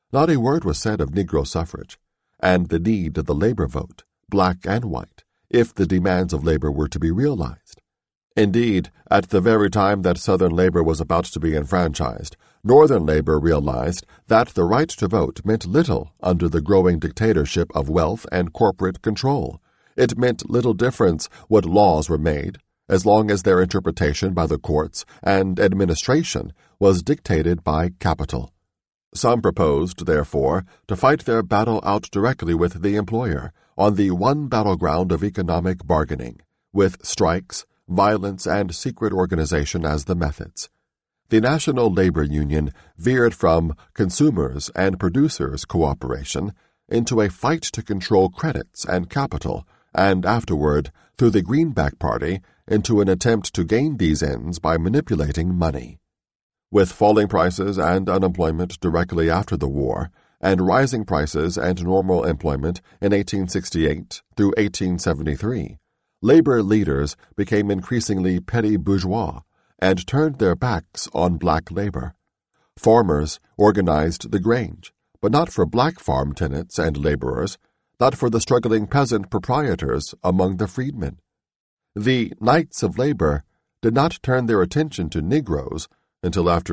Not a word was said of Negro suffrage, and the need of the labor vote, black and white, if the demands of labor were to be realized. Indeed, at the very time that Southern labor was about to be enfranchised, Northern labor realized that the right to vote meant little under the growing dictatorship of wealth and corporate control. It meant little difference what laws were made, as long as their interpretation by the courts and administration was dictated by capital. Some proposed, therefore, to fight their battle out directly with the employer on the one battleground of economic bargaining, with strikes, violence, and secret organization as the methods. The National Labor Union veered from consumers' and producers' cooperation into a fight to control credits and capital, and afterward, through the Greenback Party, into an attempt to gain these ends by manipulating money. With falling prices and unemployment directly after the war, and rising prices and normal employment in 1868 through 1873, labor leaders became increasingly petty bourgeois and turned their backs on black labor. Farmers organized the Grange, but not for black farm tenants and laborers, not for the struggling peasant proprietors among the freedmen. The Knights of Labor did not turn their attention to Negroes until after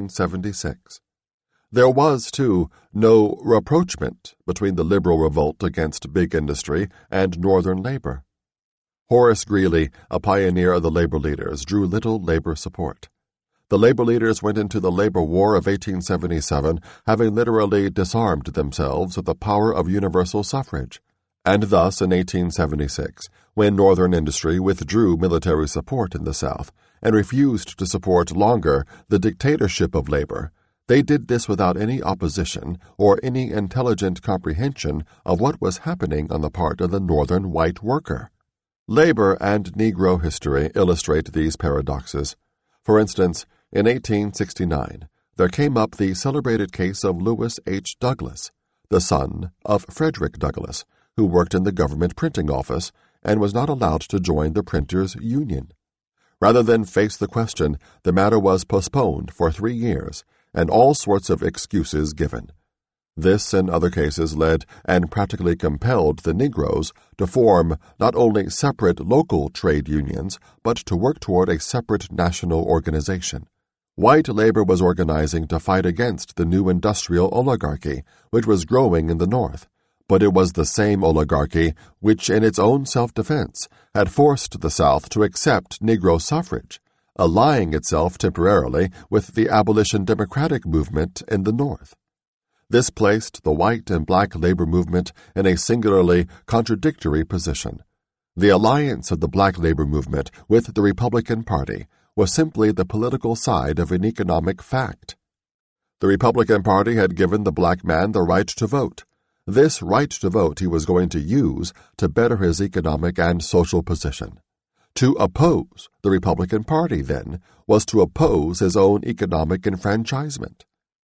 1876. There was, too, no rapprochement between the liberal revolt against big industry and Northern labor. Horace Greeley, a pioneer of the labor leaders, drew little labor support. The labor leaders went into the labor war of 1877 having literally disarmed themselves of the power of universal suffrage, and thus in 1876, when Northern industry withdrew military support in the South and refused to support longer the dictatorship of labor, they did this without any opposition or any intelligent comprehension of what was happening on the part of the Northern white worker. Labor and Negro history illustrate these paradoxes. For instance, in 1869, there came up the celebrated case of Lewis H. Douglas, the son of Frederick Douglass, who worked in the government printing office and was not allowed to join the printers' union. Rather than face the question, the matter was postponed for 3 years, and all sorts of excuses given. This and other cases led and practically compelled the Negroes to form not only separate local trade unions, but to work toward a separate national organization. White labor was organizing to fight against the new industrial oligarchy, which was growing in the North, but it was the same oligarchy which, in its own self-defense, had forced the South to accept Negro suffrage, allying itself temporarily with the abolition democratic movement in the North. This placed the white and black labor movement in a singularly contradictory position. The alliance of the black labor movement with the Republican Party was simply the political side of an economic fact. The Republican Party had given the black man the right to vote. This right to vote he was going to use to better his economic and social position. To oppose the Republican Party, then, was to oppose his own economic enfranchisement.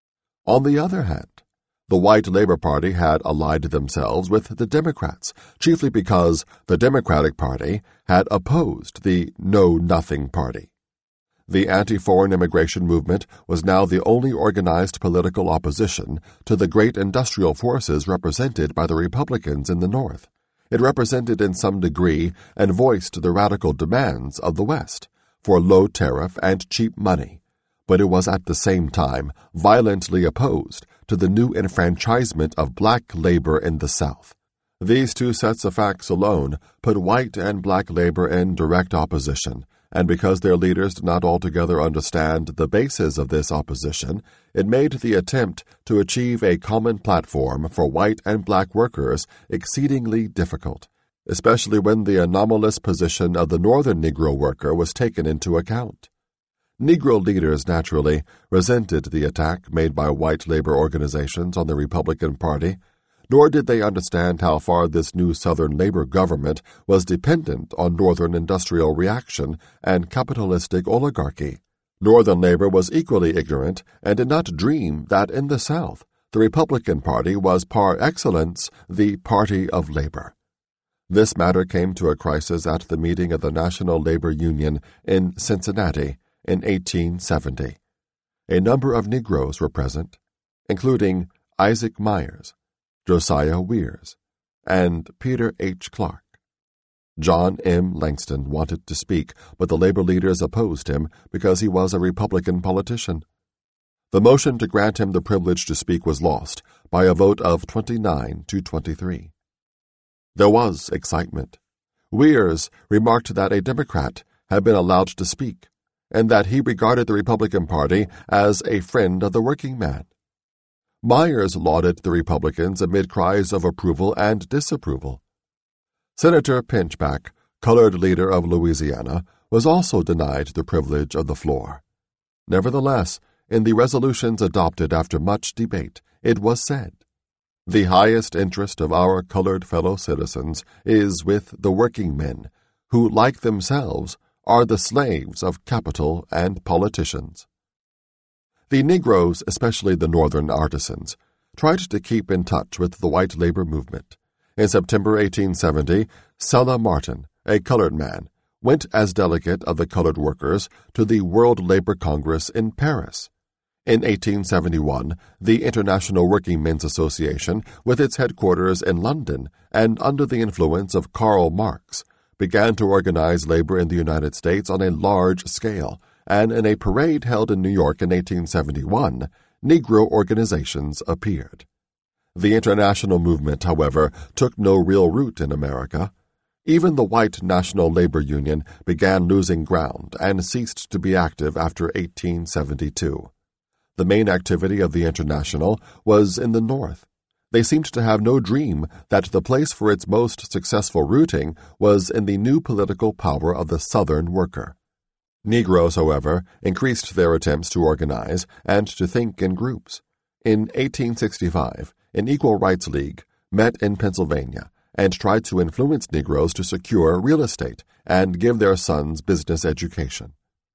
On the other hand, the white Labor Party had allied themselves with the Democrats, chiefly because the Democratic Party had opposed the Know-Nothing Party. The anti-foreign immigration movement was now the only organized political opposition to the great industrial forces represented by the Republicans in the North. It represented in some degree and voiced the radical demands of the West for low tariff and cheap money, but it was at the same time violently opposed to the new enfranchisement of black labor in the South. These two sets of facts alone put white and black labor in direct opposition, and because their leaders did not altogether understand the basis of this opposition, it made the attempt to achieve a common platform for white and black workers exceedingly difficult, especially when the anomalous position of the Northern Negro worker was taken into account. Negro leaders naturally resented the attack made by white labor organizations on the Republican Party, nor did they understand how far this new Southern labor government was dependent on Northern industrial reaction and capitalistic oligarchy. Northern labor was equally ignorant and did not dream that in the South the Republican Party was par excellence the party of labor. This matter came to a crisis at the meeting of the National Labor Union in Cincinnati in 1870. A number of Negroes were present, including Isaac Myers, Josiah Weirs, and Peter H. Clark. John M. Langston wanted to speak, but the labor leaders opposed him because he was a Republican politician. The motion to grant him the privilege to speak was lost by a vote of 29 to 23. There was excitement. Weirs remarked that a Democrat had been allowed to speak, and that he regarded the Republican Party as a friend of the working man. Myers lauded the Republicans amid cries of approval and disapproval. Senator Pinchback, colored leader of Louisiana, was also denied the privilege of the floor. Nevertheless, in the resolutions adopted after much debate, it was said, "The highest interest of our colored fellow citizens is with the working men, who, like themselves, are the slaves of capital and politicians." The Negroes, especially the Northern artisans, tried to keep in touch with the white labor movement. In September 1870, Sella Martin, a colored man, went as delegate of the colored workers to the World Labor Congress in Paris. In 1871, the International Working Men's Association, with its headquarters in London and under the influence of Karl Marx, began to organize labor in the United States on a large scale, and in a parade held in New York in 1871, Negro organizations appeared. The international movement, however, took no real root in America. Even the white National Labor Union began losing ground and ceased to be active after 1872. The main activity of the International was in the North. They seemed to have no dream that the place for its most successful rooting was in the new political power of the Southern worker. Negroes, however, increased their attempts to organize and to think in groups. In 1865, an Equal Rights League met in Pennsylvania and tried to influence Negroes to secure real estate and give their sons business education.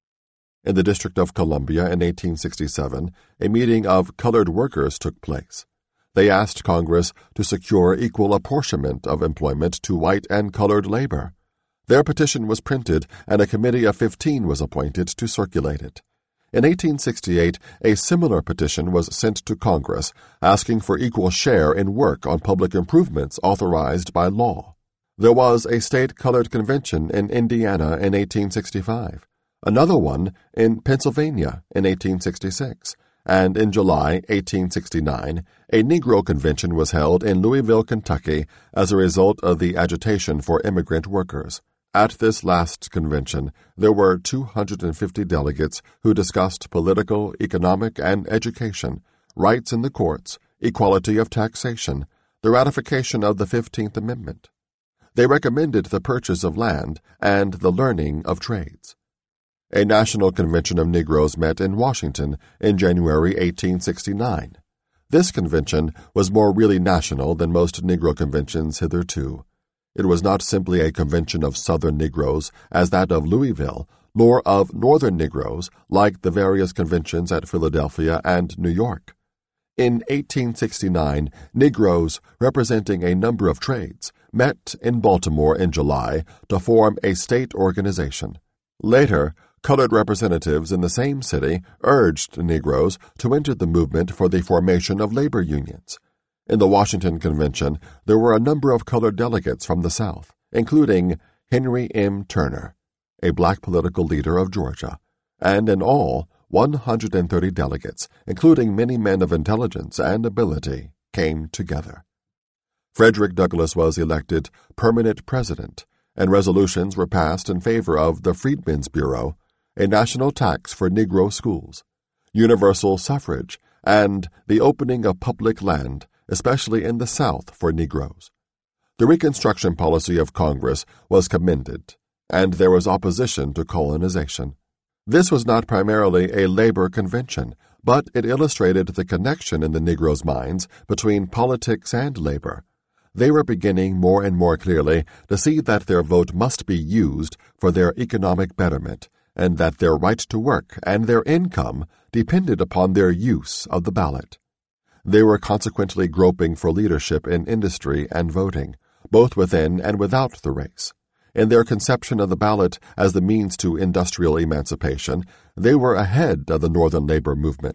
In the District of Columbia in 1867, a meeting of colored workers took place. They asked Congress to secure equal apportionment of employment to white and colored labor. Their petition was printed, and a committee of 15 was appointed to circulate it. In 1868, a similar petition was sent to Congress, asking for equal share in work on public improvements authorized by law. There was a state colored convention in Indiana in 1865, another one in Pennsylvania in 1866, and in July 1869, a Negro convention was held in Louisville, Kentucky, as a result of the agitation for immigrant workers. At this last convention, there were 250 delegates who discussed political, economic, and education, rights in the courts, equality of taxation, the ratification of the 15th Amendment. They recommended the purchase of land and the learning of trades. A national convention of Negroes met in Washington in January 1869. This convention was more really national than most Negro conventions hitherto. It was not simply a convention of Southern Negroes as that of Louisville, nor of Northern Negroes like the various conventions at Philadelphia and New York. In 1869, Negroes representing a number of trades met in Baltimore in July to form a state organization. Later, colored representatives in the same city urged Negroes to enter the movement for the formation of labor unions. In the Washington Convention, there were a number of colored delegates from the South, including Henry M. Turner, a black political leader of Georgia, and in all, 130 delegates, including many men of intelligence and ability, came together. Frederick Douglass was elected permanent president, and resolutions were passed in favor of the Freedmen's Bureau, a national tax for Negro schools, universal suffrage, and the opening of public land, especially in the South, for Negroes. The Reconstruction policy of Congress was commended, and there was opposition to colonization. This was not primarily a labor convention, but it illustrated the connection in the Negroes' minds between politics and labor. They were beginning more and more clearly to see that their vote must be used for their economic betterment, and that their right to work and their income depended upon their use of the ballot. They were consequently groping for leadership in industry and voting, both within and without the race. In their conception of the ballot as the means to industrial emancipation, they were ahead of the Northern labor movement,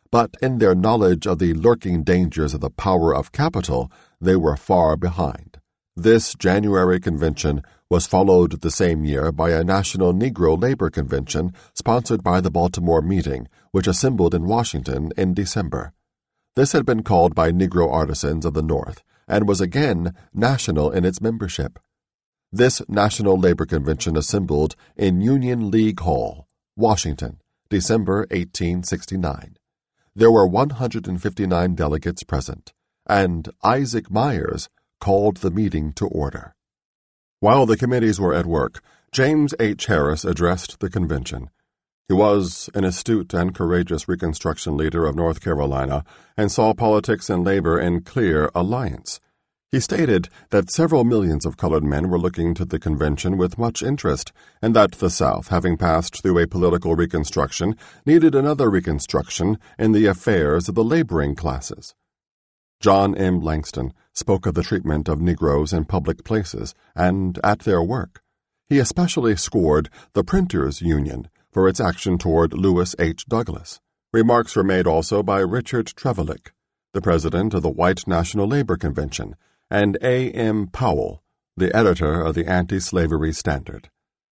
but in their knowledge of the lurking dangers of the power of capital, they were far behind. This January convention was followed the same year by a National Negro Labor Convention sponsored by the Baltimore Meeting, which assembled in Washington in December. This had been called by Negro artisans of the North and was again national in its membership. This National Labor Convention assembled in Union League Hall, Washington, December 1869. There were 159 delegates present, and Isaac Myers called the meeting to order. While the committees were at work, James H. Harris addressed the convention. He was an astute and courageous Reconstruction leader of North Carolina and saw politics and labor in clear alliance. He stated that several millions of colored men were looking to the convention with much interest, and that the South, having passed through a political reconstruction, needed another reconstruction in the affairs of the laboring classes. John M. Langston spoke of the treatment of Negroes in public places and at their work. He especially scored the Printers' Union for its action toward Lewis H. Douglas. Remarks were made also by Richard Trevilick, the president of the White National Labor Convention, and A. M. Powell, the editor of the Anti-Slavery Standard.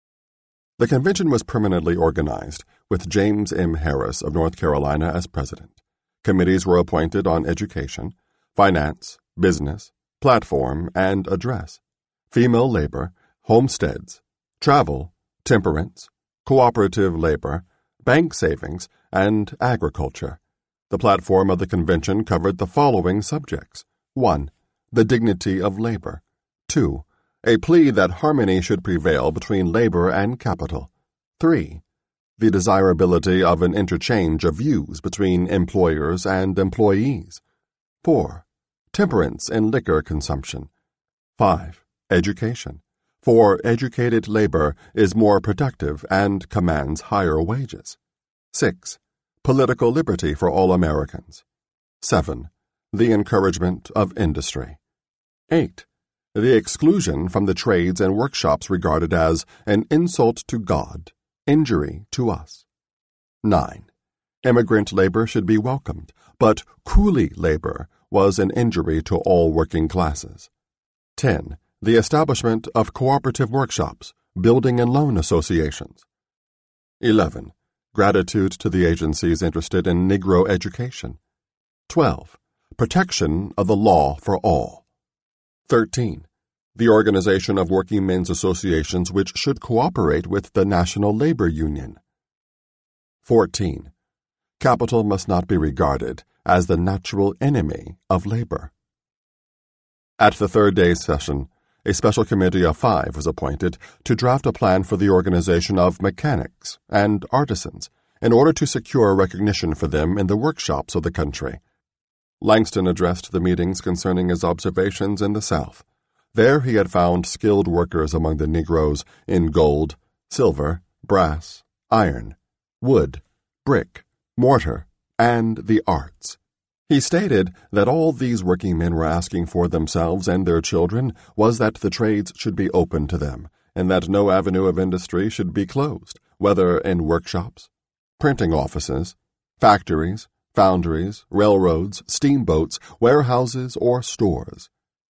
The convention was permanently organized, with James M. Harris of North Carolina as president. Committees were appointed on education, finance, business, platform, and address, female labor, homesteads, travel, temperance, cooperative labor, bank savings, and agriculture. The platform of the convention covered the following subjects. 1. The dignity of labor. 2. A plea that harmony should prevail between labor and capital. 3. The desirability of an interchange of views between employers and employees. 4. Temperance in liquor consumption. 5. Education. For educated labor is more productive and commands higher wages. 6. Political liberty for all Americans. 7. The encouragement of industry. 8. The exclusion from the trades and workshops regarded as an insult to God, injury to us. 9. Immigrant labor should be welcomed, but coolie labor was an injury to all working classes. 10. The establishment of cooperative workshops, building and loan associations. 11. Gratitude to the agencies interested in Negro education. 12. Protection of the law for all. 13. The organization of working men's associations which should cooperate with the National Labor Union. 14. Capital must not be regarded as the natural enemy of labor. At the third day's session, a special committee of 5 was appointed to draft a plan for the organization of mechanics and artisans in order to secure recognition for them in the workshops of the country. Langston addressed the meetings concerning his observations in the South. There he had found skilled workers among the Negroes in gold, silver, brass, iron, wood, brick, mortar, and the arts. He stated that all these working men were asking for themselves and their children was that the trades should be open to them, and that no avenue of industry should be closed, whether in workshops, printing offices, factories, foundries, railroads, steamboats, warehouses, or stores.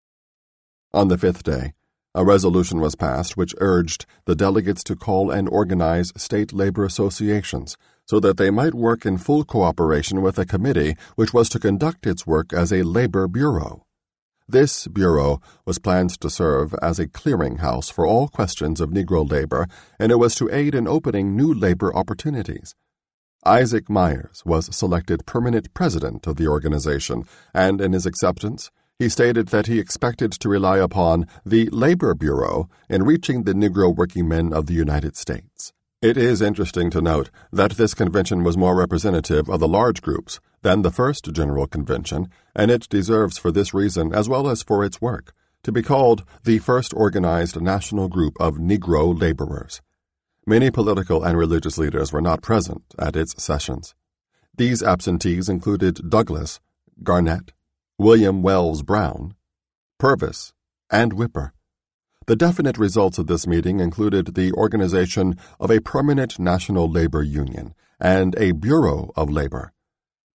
On the 5th day, a resolution was passed which urged the delegates to call and organize state labor associations so that they might work in full cooperation with a committee which was to conduct its work as a labor bureau. This bureau was planned to serve as a clearinghouse for all questions of Negro labor, and it was to aid in opening new labor opportunities. Isaac Myers was selected permanent president of the organization, and in his acceptance, he stated that he expected to rely upon the Labor Bureau in reaching the Negro working men of the United States. It is interesting to note that this convention was more representative of the large groups than the first General Convention, and it deserves for this reason, as well as for its work, to be called the first organized national group of Negro laborers. Many political and religious leaders were not present at its sessions. These absentees included Douglas, Garnett, William Wells Brown, Purvis, and Whipper. The definite results of this meeting included the organization of a permanent national labor union and a Bureau of Labor.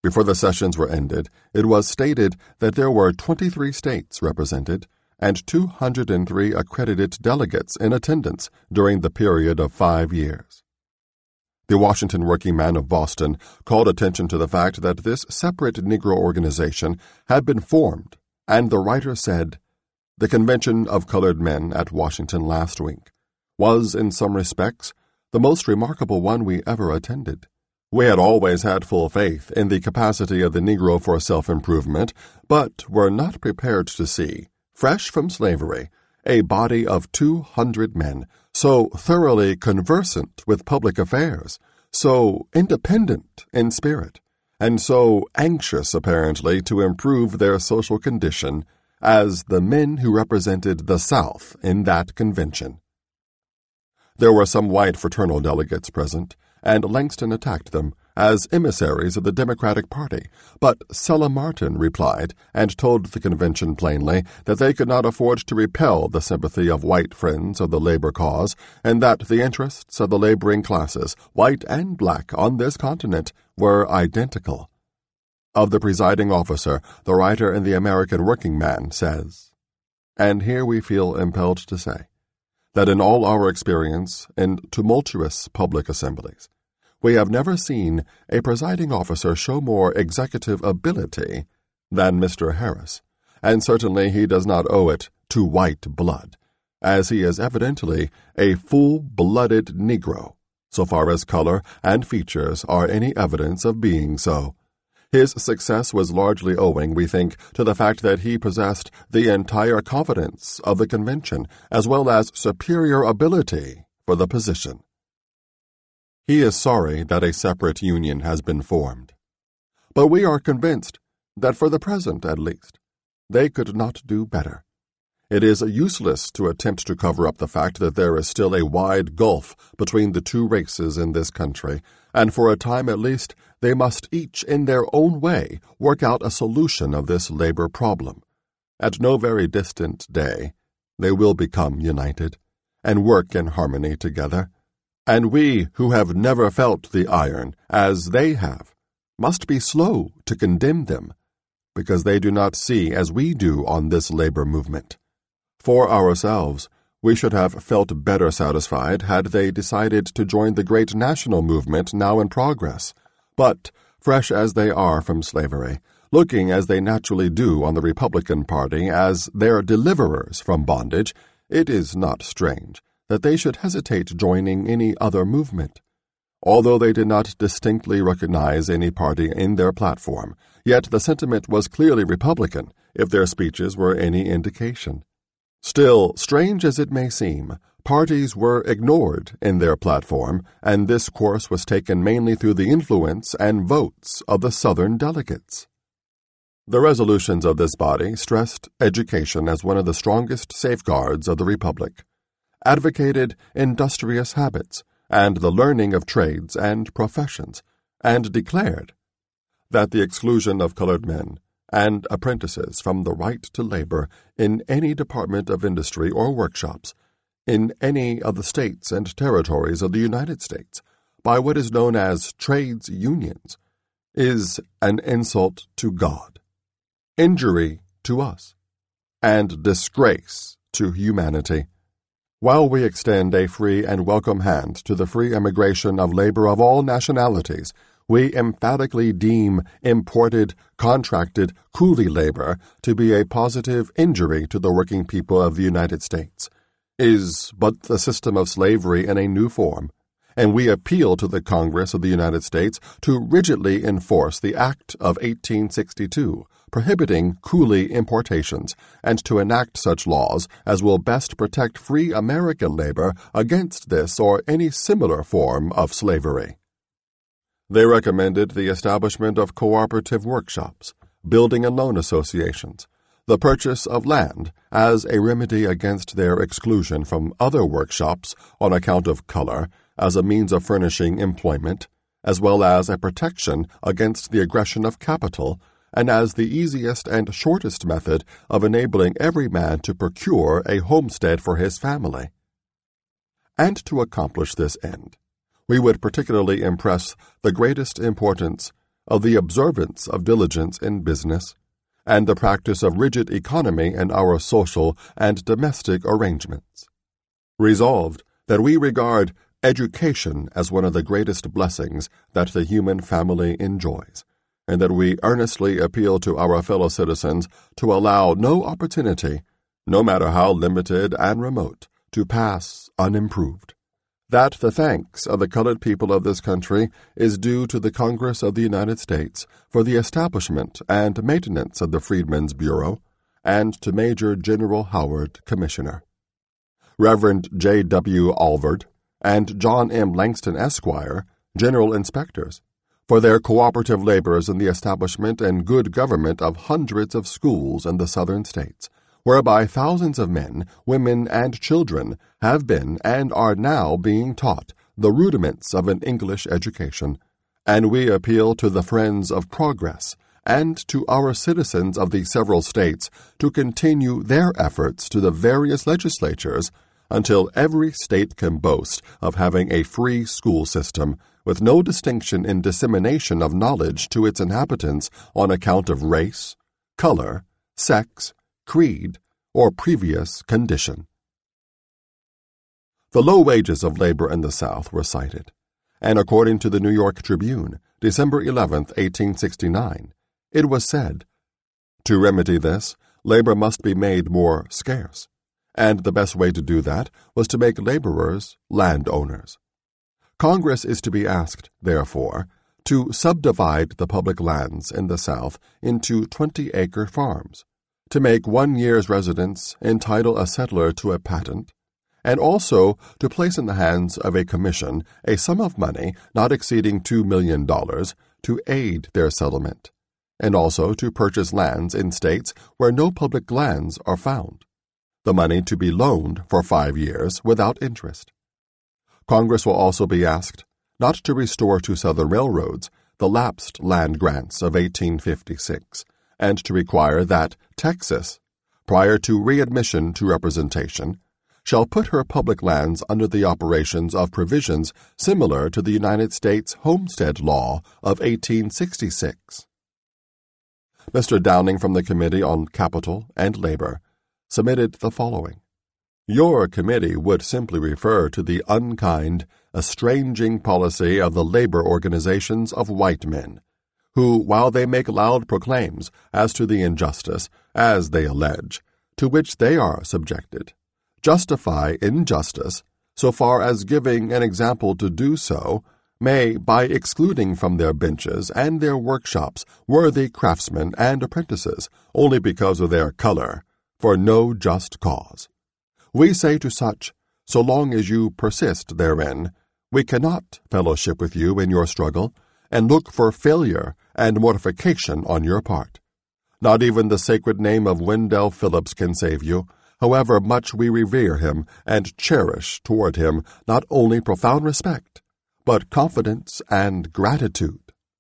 Before the sessions were ended, it was stated that there were 23 states represented and 203 accredited delegates in attendance during the period of 5 years. The Washington Working Man of Boston called attention to the fact that this separate Negro organization had been formed, and the writer said, "The Convention of Colored Men at Washington last week was, in some respects, the most remarkable one we ever attended. We had always had full faith in the capacity of the Negro for self-improvement, but were not prepared to see, fresh from slavery, a body of 200 men, so thoroughly conversant with public affairs, so independent in spirit, and so anxious, apparently, to improve their social condition as the men who represented the South in that convention." There were some white fraternal delegates present, and Langston attacked them as emissaries of the Democratic Party, but Sella Martin replied and told the convention plainly that they could not afford to repel the sympathy of white friends of the labor cause, and that the interests of the laboring classes, white and black, on this continent were identical. Of the presiding officer, the writer in the American Working Man says, and here we feel impelled to say, that in all our experience in tumultuous public assemblies, we have never seen a presiding officer show more executive ability than Mr. Harris, and certainly he does not owe it to white blood, as he is evidently a full-blooded Negro, so far as color and features are any evidence of being so. His success was largely owing, we think, to the fact that he possessed the entire confidence of the convention, as well as superior ability for the position. He is sorry that a separate union has been formed, but we are convinced that for the present, at least, they could not do better. It is useless to attempt to cover up the fact that there is still a wide gulf between the two races in this country, and for a time at least they must each in their own way work out a solution of this labor problem. At no very distant day they will become united and work in harmony together, and we who have never felt the iron as they have must be slow to condemn them, because they do not see as we do on this labor movement. For ourselves, we should have felt better satisfied had they decided to join the great national movement now in progress. But, fresh as they are from slavery, looking as they naturally do on the Republican Party as their deliverers from bondage, it is not strange that they should hesitate joining any other movement. Although they did not distinctly recognize any party in their platform, yet the sentiment was clearly Republican, if their speeches were any indication. Still, strange as it may seem, parties were ignored in their platform, and this course was taken mainly through the influence and votes of the Southern delegates. The resolutions of this body stressed education as one of the strongest safeguards of the Republic, advocated industrious habits and the learning of trades and professions, and declared that the exclusion of colored men and apprentices from the right to labor in any department of industry or workshops in any of the states and territories of the United States by what is known as trades unions is an insult to God, injury to us, and disgrace to humanity. While we extend a free and welcome hand to the free immigration of labor of all nationalities, we emphatically deem imported, contracted, coolie labor to be a positive injury to the working people of the United States, is but the system of slavery in a new form, and we appeal to the Congress of the United States to rigidly enforce the Act of 1862, prohibiting coolie importations, and to enact such laws as will best protect free American labor against this or any similar form of slavery. They recommended the establishment of cooperative workshops, building and loan associations, the purchase of land as a remedy against their exclusion from other workshops on account of color as a means of furnishing employment, as well as a protection against the aggression of capital, and as the easiest and shortest method of enabling every man to procure a homestead for his family. And to accomplish this end, we would particularly impress the greatest importance of the observance of diligence in business, and the practice of rigid economy in our social and domestic arrangements. Resolved, that we regard education as one of the greatest blessings that the human family enjoys, and that we earnestly appeal to our fellow citizens to allow no opportunity, no matter how limited and remote, to pass unimproved. That the thanks of the colored people of this country is due to the Congress of the United States for the establishment and maintenance of the Freedmen's Bureau, and to Major General Howard, Commissioner. Reverend J. W. Alvord, and John M. Langston, Esquire, General Inspectors, for their cooperative labors in the establishment and good government of hundreds of schools in the Southern states, whereby thousands of men, women, and children have been and are now being taught the rudiments of an English education, and we appeal to the friends of progress and to our citizens of the several states to continue their efforts to the various legislatures until every state can boast of having a free school system with no distinction in dissemination of knowledge to its inhabitants on account of race, color, sex, creed, or previous condition. The low wages of labor in the South were cited, and according to the New York Tribune, December 11, 1869, it was said, "To remedy this, labor must be made more scarce, and the best way to do that was to make laborers landowners. Congress is to be asked, therefore, to subdivide the public lands in the South into 20-acre farms, to make 1 year's residence entitle a settler to a patent, and also to place in the hands of a commission a sum of money not exceeding $2 million to aid their settlement, and also to purchase lands in states where no public lands are found, the money to be loaned for 5 years without interest. Congress will also be asked not to restore to Southern railroads the lapsed land grants of 1856, and to require that Texas, prior to readmission to representation, shall put her public lands under the operations of provisions similar to the United States Homestead Law of 1866. Mr. Downing from the Committee on Capital and Labor submitted the following. Your committee would simply refer to the unkind, estranging policy of the labor organizations of white men, who, while they make loud proclaims as to the injustice, as they allege, to which they are subjected, justify injustice so far as giving an example to do so, may, by excluding from their benches and their workshops worthy craftsmen and apprentices only because of their color, for no just cause. We say to such, so long as you persist therein, we cannot fellowship with you in your struggle, and look for failure and mortification on your part. Not even the sacred name of Wendell Phillips can save you, however much we revere him and cherish toward him not only profound respect, but confidence and gratitude.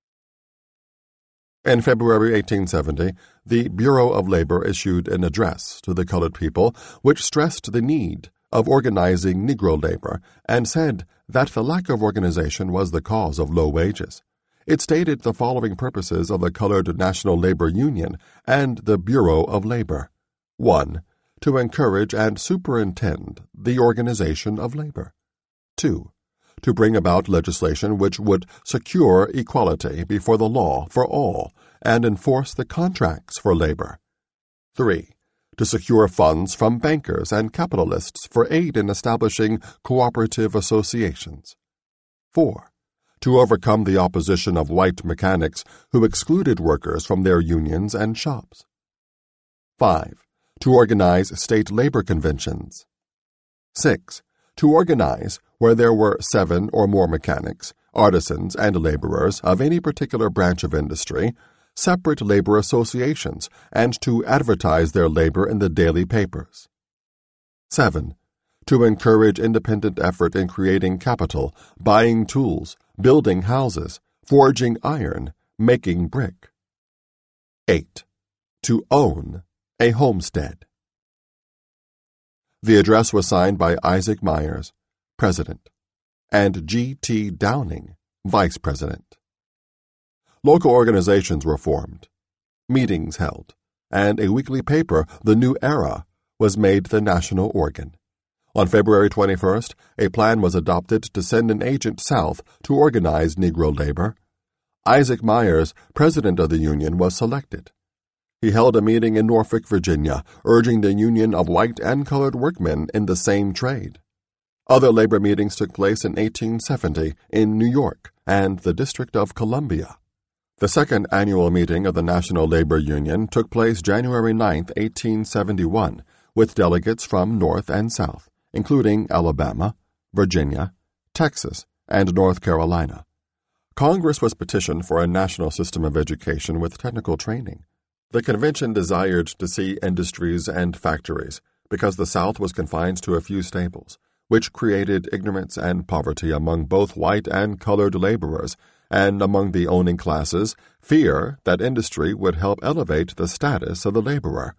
In February 1870, the Bureau of Labor issued an address to the colored people which stressed the need of organizing Negro labor and said that the lack of organization was the cause of low wages. It stated the following purposes of the Colored National Labor Union and the Bureau of Labor. 1. To encourage and superintend the organization of labor. 2. To bring about legislation which would secure equality before the law for all and enforce the contracts for labor. 3. To secure funds from bankers and capitalists for aid in establishing cooperative associations. 4. To overcome the opposition of white mechanics who excluded workers from their unions and shops. 5. To organize state labor conventions. 6. To organize, where there were 7 or more mechanics, artisans, and laborers of any particular branch of industry, separate labor associations, and to advertise their labor in the daily papers. 7. To encourage independent effort in creating capital, buying tools, building houses, forging iron, making brick. 8. To own a homestead. The address was signed by Isaac Myers, President, and G. T. Downing, Vice President. Local organizations were formed, meetings held, and a weekly paper, The New Era, was made the national organ. On February 21st, a plan was adopted to send an agent south to organize Negro labor. Isaac Myers, president of the union, was selected. He held a meeting in Norfolk, Virginia, urging the union of white and colored workmen in the same trade. Other labor meetings took place in 1870 in New York and the District of Columbia. The second annual meeting of the National Labor Union took place January 9, 1871, with delegates from North and South, including Alabama, Virginia, Texas, and North Carolina. Congress was petitioned for a national system of education with technical training. The convention desired to see industries and factories because the South was confined to a few stables, which created ignorance and poverty among both white and colored laborers, and among the owning classes, fear that industry would help elevate the status of the laborer.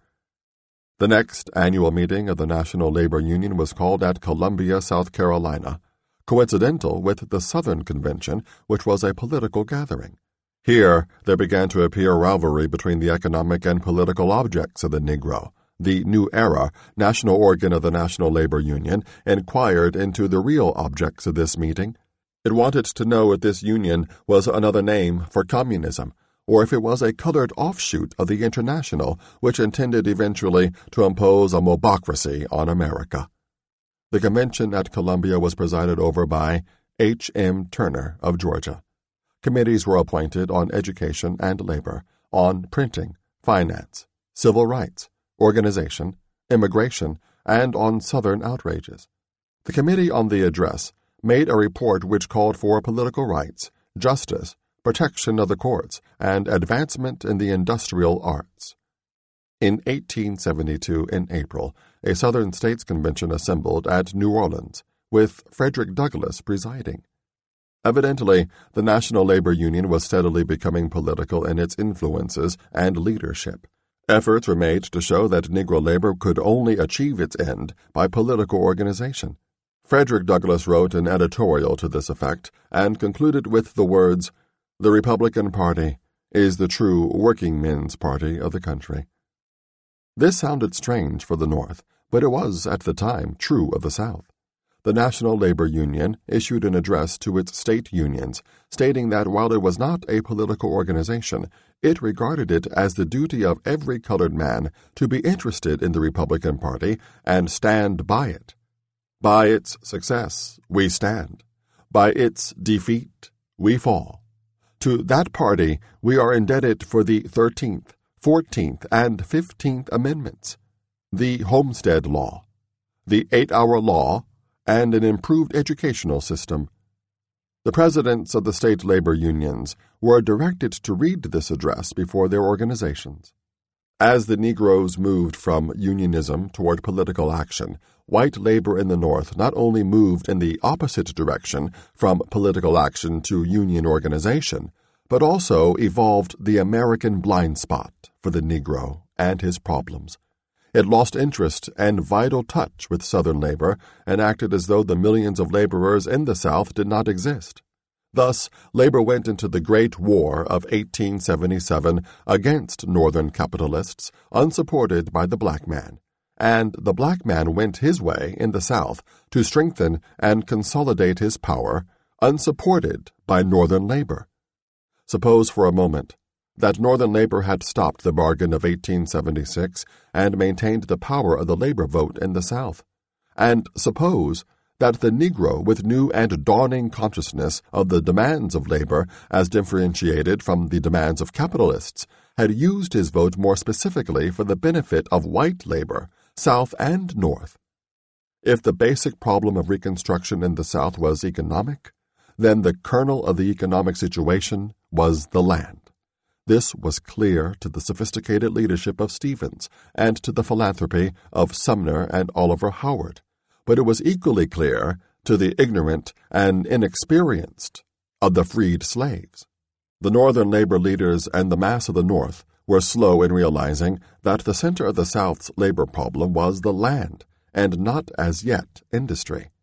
The next annual meeting of the National Labor Union was called at Columbia, South Carolina, coincidental with the Southern Convention, which was a political gathering. Here, there began to appear rivalry between the economic and political objects of the Negro. The New Era, national organ of the National Labor Union, inquired into the real objects of this meeting. It wanted to know if this union was another name for communism, or if it was a colored offshoot of the International, which intended eventually to impose a mobocracy on America. The convention at Columbia was presided over by H. M. Turner of Georgia. Committees were appointed on education and labor, on printing, finance, civil rights, organization, immigration, and on Southern outrages. The Committee on the Address made a report which called for political rights, justice, protection of the courts, and advancement in the industrial arts. In 1872, in April, a Southern States Convention assembled at New Orleans, with Frederick Douglass presiding. Evidently, the National Labor Union was steadily becoming political in its influences and leadership. Efforts were made to show that Negro labor could only achieve its end by political organization. Frederick Douglass wrote an editorial to this effect and concluded with the words, "The Republican Party is the true working men's party of the country." This sounded strange for the North, but it was, at the time, true of the South. The National Labor Union issued an address to its state unions, stating that while it was not a political organization, it regarded it as the duty of every colored man to be interested in the Republican Party and stand by it. By its success, we stand. By its defeat, we fall. To that party, we are indebted for the 13th, 14th, and 15th Amendments, the Homestead Law, the 8-hour law, and an improved educational system. The presidents of the state labor unions were directed to read this address before their organizations. As the Negroes moved from unionism toward political action, white labor in the North not only moved in the opposite direction from political action to union organization, but also evolved the American blind spot for the Negro and his problems. It lost interest and vital touch with Southern labor and acted as though the millions of laborers in the South did not exist. Thus, labor went into the Great War of 1877 against Northern capitalists, unsupported by the black man, and the black man went his way in the South to strengthen and consolidate his power, unsupported by Northern labor. Suppose for a moment that Northern labor had stopped the bargain of 1876 and maintained the power of the labor vote in the South. And suppose that the Negro, with new and dawning consciousness of the demands of labor as differentiated from the demands of capitalists, had used his vote more specifically for the benefit of white labor, South and North. If the basic problem of Reconstruction in the South was economic, then the kernel of the economic situation was the land. This was clear to the sophisticated leadership of Stevens and to the philanthropy of Sumner and Oliver Howard, but it was equally clear to the ignorant and inexperienced of the freed slaves. The Northern labor leaders and the mass of the North were slow in realizing that the center of the South's labor problem was the land, and not as yet industry.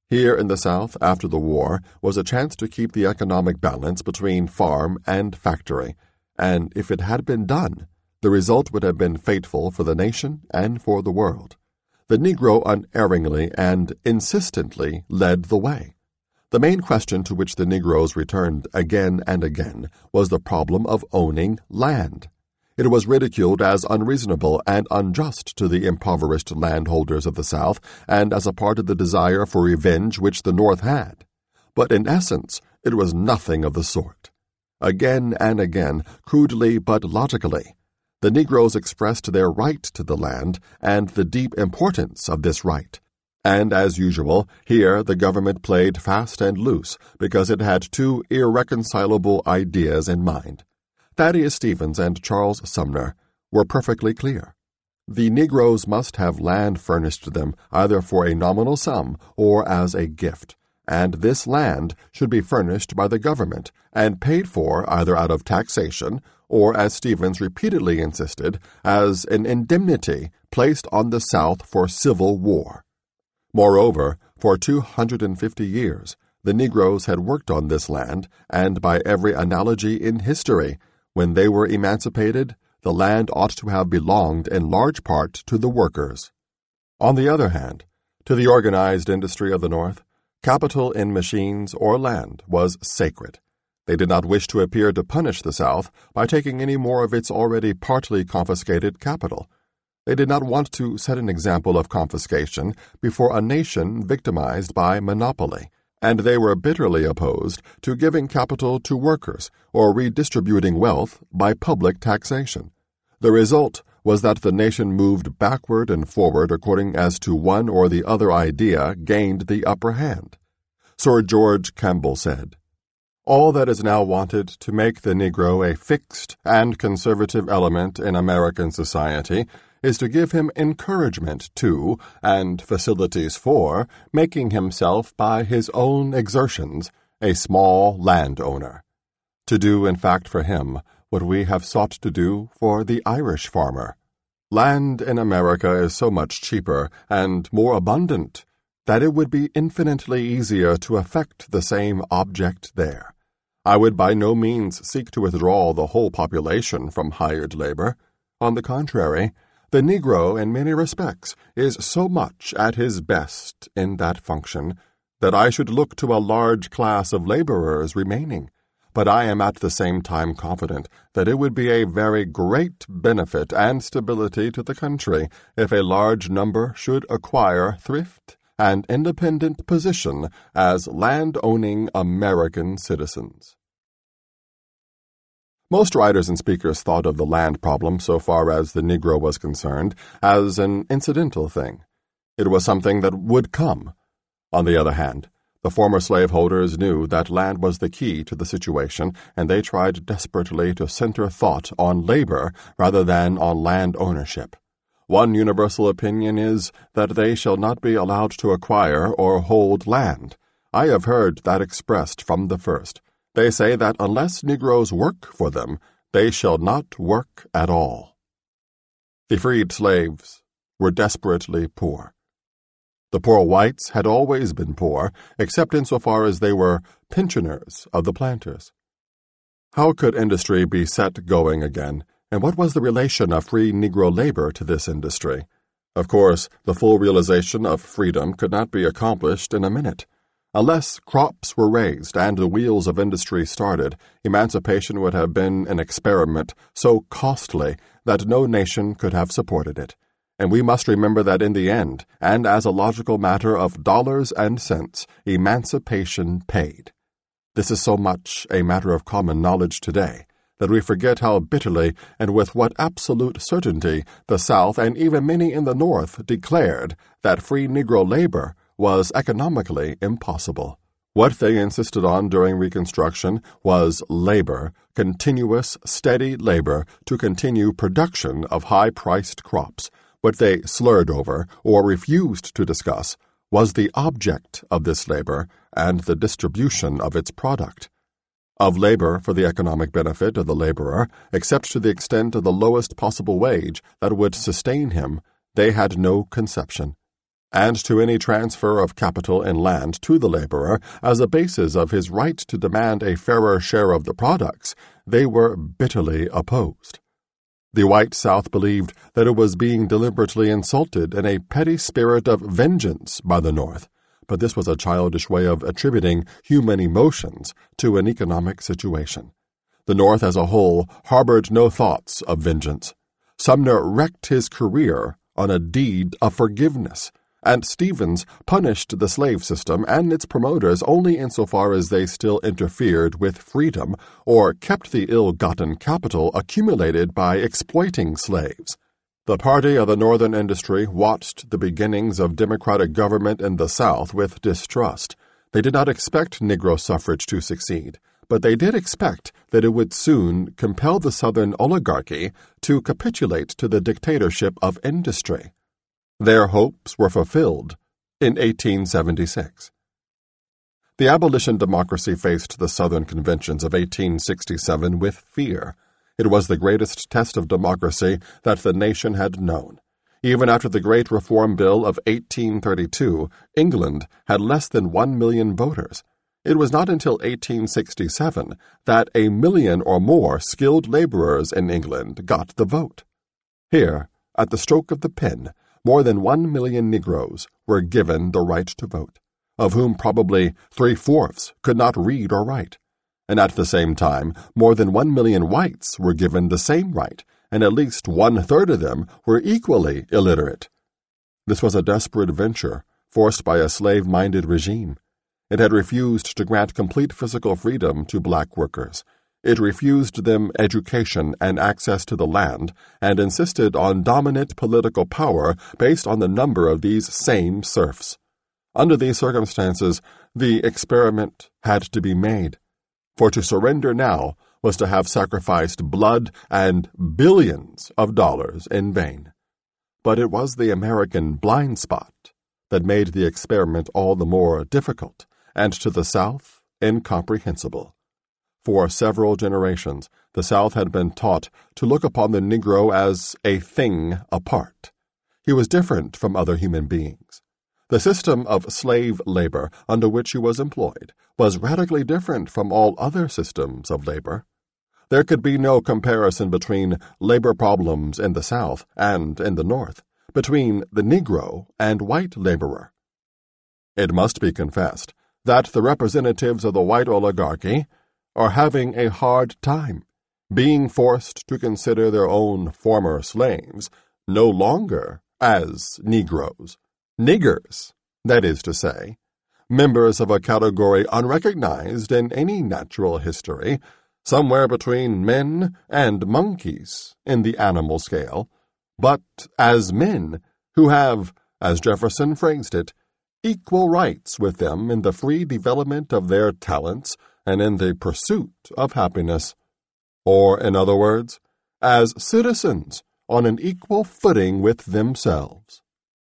Here in the South, after the war, was a chance to keep the economic balance between farm and factory, and if it had been done, the result would have been fateful for the nation and for the world. The Negro unerringly and insistently led the way. The main question to which the Negroes returned again and again was the problem of owning land. It was ridiculed as unreasonable and unjust to the impoverished landholders of the South and as a part of the desire for revenge which the North had. But in essence, it was nothing of the sort. Again and again, crudely but logically, the Negroes expressed their right to the land and the deep importance of this right. And as usual, here the government played fast and loose because it had two irreconcilable ideas in mind. Thaddeus Stevens and Charles Sumner were perfectly clear. The Negroes must have land furnished them either for a nominal sum or as a gift, and this land should be furnished by the government and paid for either out of taxation or, as Stevens repeatedly insisted, as an indemnity placed on the South for civil war. Moreover, for 250 years, the Negroes had worked on this land, and by every analogy in history, when they were emancipated, the land ought to have belonged in large part to the workers. On the other hand, to the organized industry of the North, capital in machines or land was sacred. They did not wish to appear to punish the South by taking any more of its already partly confiscated capital. They did not want to set an example of confiscation before a nation victimized by monopoly, and they were bitterly opposed to giving capital to workers or redistributing wealth by public taxation. The result was that the nation moved backward and forward according as to one or the other idea gained the upper hand. Sir George Campbell said, "All that is now wanted to make the Negro a fixed and conservative element in American society is to give him encouragement to, and facilities for, making himself by his own exertions a small landowner. To do, in fact, for him what we have sought to do for the Irish farmer. Land in America is so much cheaper and more abundant that it would be infinitely easier to effect the same object there. I would by no means seek to withdraw the whole population from hired labor. On the contrary, the Negro, in many respects, is so much at his best in that function that I should look to a large class of laborers remaining, but I am at the same time confident that it would be a very great benefit and stability to the country if a large number should acquire thrift and independent position as land-owning American citizens." Most writers and speakers thought of the land problem, so far as the Negro was concerned, as an incidental thing. It was something that would come. On the other hand, the former slaveholders knew that land was the key to the situation, and they tried desperately to center thought on labor rather than on land ownership. One universal opinion is that they shall not be allowed to acquire or hold land. I have heard that expressed from the first. They say that unless Negroes work for them, they shall not work at all. The freed slaves were desperately poor. The poor whites had always been poor, except insofar as they were pensioners of the planters. How could industry be set going again, and what was the relation of free Negro labor to this industry? Of course, the full realization of freedom could not be accomplished in a minute. Unless crops were raised and the wheels of industry started, emancipation would have been an experiment so costly that no nation could have supported it. And we must remember that in the end, and as a logical matter of dollars and cents, emancipation paid. This is so much a matter of common knowledge today that we forget how bitterly and with what absolute certainty the South and even many in the North declared that free Negro labor was economically impossible. What they insisted on during Reconstruction was labor, continuous, steady labor to continue production of high-priced crops. What they slurred over or refused to discuss was the object of this labor and the distribution of its product. Of labor for the economic benefit of the laborer, except to the extent of the lowest possible wage that would sustain him, they had no conception. and to any transfer of capital and land to the laborer as a basis of his right to demand a fairer share of the products, they were bitterly opposed. The white South believed that it was being deliberately insulted in a petty spirit of vengeance by the North, but this was a childish way of attributing human emotions to an economic situation. The North as a whole harbored no thoughts of vengeance. Sumner wrecked his career on a deed of forgiveness, and Stevens punished the slave system and its promoters only insofar as they still interfered with freedom or kept the ill-gotten capital accumulated by exploiting slaves. The party of the Northern industry watched the beginnings of democratic government in the South with distrust. They did not expect Negro suffrage to succeed, but they did expect that it would soon compel the Southern oligarchy to capitulate to the dictatorship of industry. Their hopes were fulfilled in 1876. The abolition democracy faced the Southern conventions of 1867 with fear. It was the greatest test of democracy that the nation had known. Even after the Great Reform Bill of 1832, England had less than 1 million voters. It was not until 1867 that 1 million or more skilled laborers in England got the vote. Here, at the stroke of the pen, more than 1 million Negroes were given the right to vote, of whom probably 3/4 could not read or write. And at the same time, more than 1 million whites were given the same right, and at least 1/3 of them were equally illiterate. This was a desperate venture, forced by a slave-minded regime. It had refused to grant complete physical freedom to black workers. It refused them education and access to the land, and insisted on dominant political power based on the number of these same serfs. Under these circumstances, the experiment had to be made, for to surrender now was to have sacrificed blood and billions of dollars in vain. But it was the American blind spot that made the experiment all the more difficult, and to the South incomprehensible. For several generations, the South had been taught to look upon the Negro as a thing apart. He was different from other human beings. The system of slave labor under which he was employed was radically different from all other systems of labor. There could be no comparison between labor problems in the South and in the North, between the Negro and white laborer. It must be confessed that the representatives of the white oligarchy are having a hard time, being forced to consider their own former slaves no longer as Negroes, niggers, that is to say, members of a category unrecognized in any natural history, somewhere between men and monkeys in the animal scale, but as men who have, as Jefferson phrased it, equal rights with them in the free development of their talents and in the pursuit of happiness, or, in other words, as citizens on an equal footing with themselves.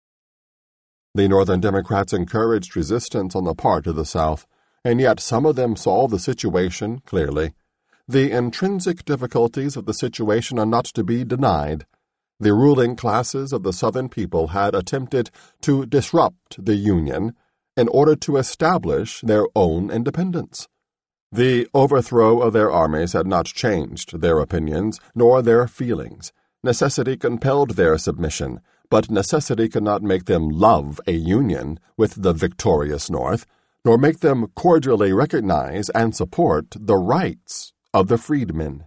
The Northern Democrats encouraged resistance on the part of the South, and yet some of them saw the situation clearly. The intrinsic difficulties of the situation are not to be denied. The ruling classes of the Southern people had attempted to disrupt the Union in order to establish their own independence. The overthrow of their armies had not changed their opinions nor their feelings. Necessity compelled their submission, but necessity could not make them love a union with the victorious North, nor make them cordially recognize and support the rights of the freedmen.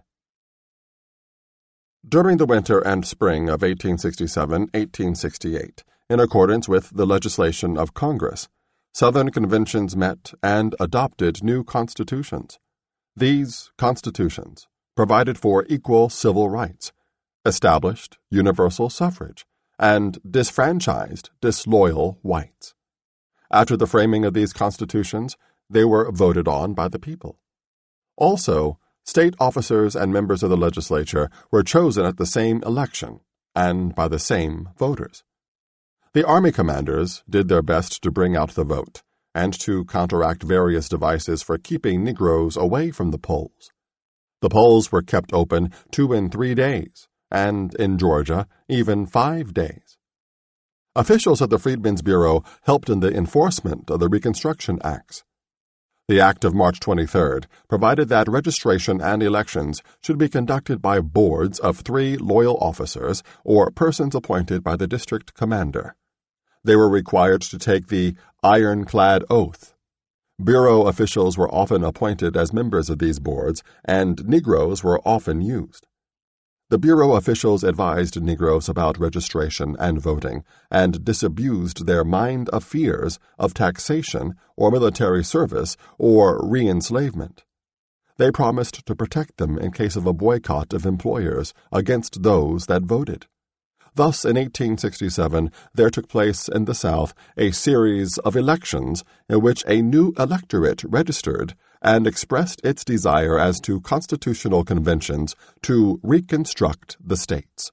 During the winter and spring of 1867-1868, in accordance with the legislation of Congress, Southern conventions met and adopted new constitutions. These constitutions provided for equal civil rights, established universal suffrage, and disfranchised disloyal whites. After the framing of these constitutions, they were voted on by the people. Also, state officers and members of the legislature were chosen at the same election and by the same voters. The army commanders did their best to bring out the vote and to counteract various devices for keeping Negroes away from the polls. The polls were kept open 2 and 3 days, and in Georgia, even 5 days. Officials at the Freedmen's Bureau helped in the enforcement of the Reconstruction Acts. The Act of March 23 provided that registration and elections should be conducted by boards of 3 loyal officers or persons appointed by the district commander. They were required to take the ironclad oath. Bureau officials were often appointed as members of these boards, and Negroes were often used. The Bureau officials advised Negroes about registration and voting, and disabused their mind of fears of taxation or military service or re-enslavement. They promised to protect them in case of a boycott of employers against those that voted. Thus, in 1867, there took place in the South a series of elections in which a new electorate registered and expressed its desire as to constitutional conventions to reconstruct the states.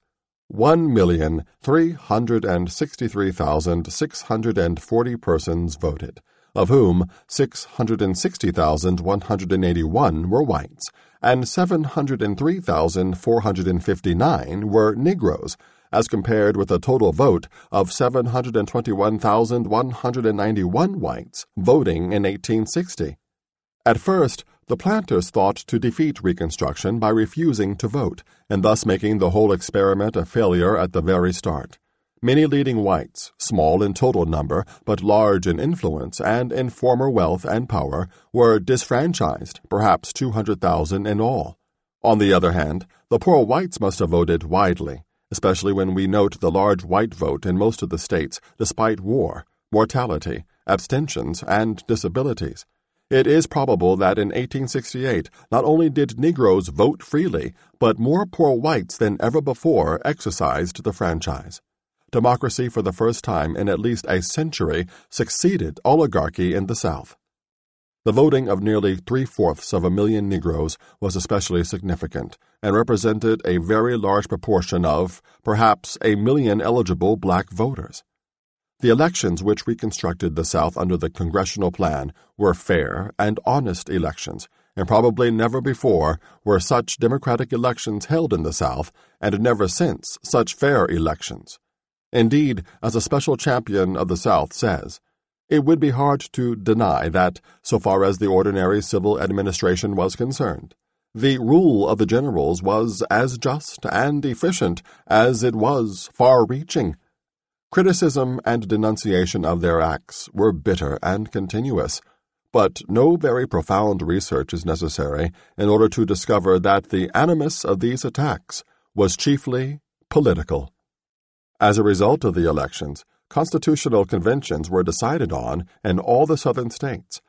1,363,640 persons voted, of whom 660,181 were whites, and 703,459 were Negroes, as compared with a total vote of 721,191 whites voting in 1860. At first, the planters thought to defeat Reconstruction by refusing to vote, and thus making the whole experiment a failure at the very start. Many leading whites, small in total number, but large in influence and in former wealth and power, were disfranchised, perhaps 200,000 in all. On the other hand, the poor whites must have voted widely, especially when we note the large white vote in most of the states, despite war, mortality, abstentions, and disabilities. It is probable that in 1868 not only did Negroes vote freely, but more poor whites than ever before exercised the franchise. Democracy for the first time in at least a century succeeded oligarchy in the South. The voting of nearly 3/4 of a million Negroes was especially significant and represented a very large proportion of, perhaps, 1 million eligible black voters. The elections which reconstructed the South under the Congressional Plan were fair and honest elections, and probably never before were such democratic elections held in the South, and never since such fair elections. Indeed, as a special champion of the South says, it would be hard to deny that, so far as the ordinary civil administration was concerned, the rule of the generals was as just and efficient as it was far-reaching. Criticism and denunciation of their acts were bitter and continuous, but no very profound research is necessary in order to discover that the animus of these attacks was chiefly political. As a result of the elections, constitutional conventions were decided on in all the southern states.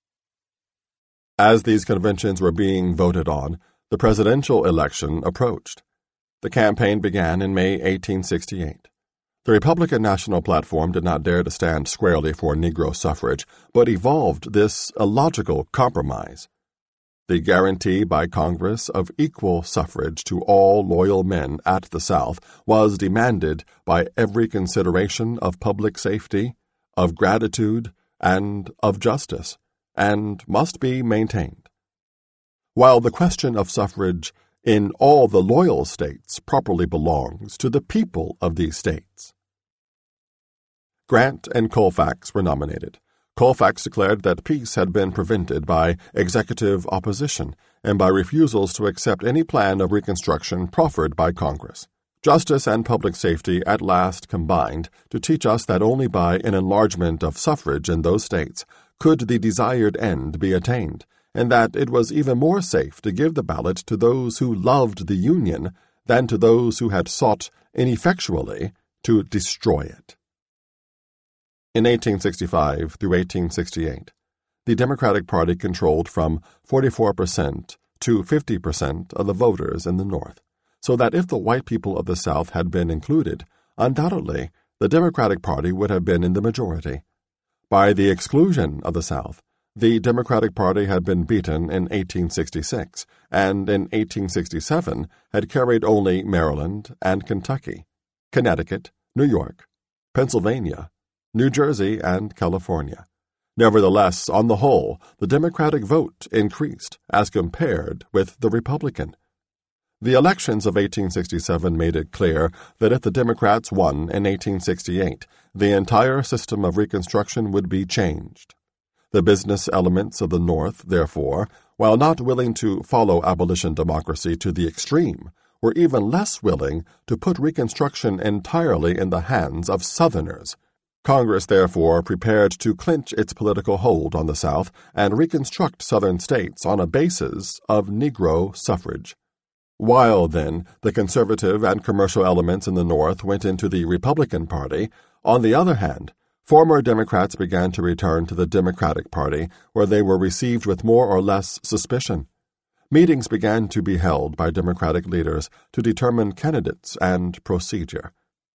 As these conventions were being voted on, the presidential election approached. The campaign began in May 1868. The Republican National Platform did not dare to stand squarely for Negro suffrage, but evolved this illogical compromise. The guarantee by Congress of equal suffrage to all loyal men at the South was demanded by every consideration of public safety, of gratitude, and of justice, and must be maintained. While the question of suffrage in all the loyal states properly belongs to the people of these states. Grant and Colfax were nominated. Colfax declared that peace had been prevented by executive opposition and by refusals to accept any plan of reconstruction proffered by Congress. Justice and public safety at last combined to teach us that only by an enlargement of suffrage in those states could the desired end be attained, and that it was even more safe to give the ballot to those who loved the Union than to those who had sought ineffectually to destroy it. In 1865 through 1868, the Democratic Party controlled from 44% to 50% of the voters in the North, so that if the white people of the South had been included, undoubtedly the Democratic Party would have been in the majority. By the exclusion of the South, the Democratic Party had been beaten in 1866, and in 1867 had carried only Maryland and Kentucky, Connecticut, New York, Pennsylvania, New Jersey, and California. Nevertheless, on the whole, the Democratic vote increased as compared with the Republican. The elections of 1867 made it clear that if the Democrats won in 1868, the entire system of Reconstruction would be changed. The business elements of the North, therefore, while not willing to follow abolition democracy to the extreme, were even less willing to put Reconstruction entirely in the hands of Southerners. Congress, therefore, prepared to clinch its political hold on the South and reconstruct Southern states on a basis of Negro suffrage. While, then, the conservative and commercial elements in the North went into the Republican Party, on the other hand, former Democrats began to return to the Democratic Party, where they were received with more or less suspicion. Meetings began to be held by Democratic leaders to determine candidates and procedure.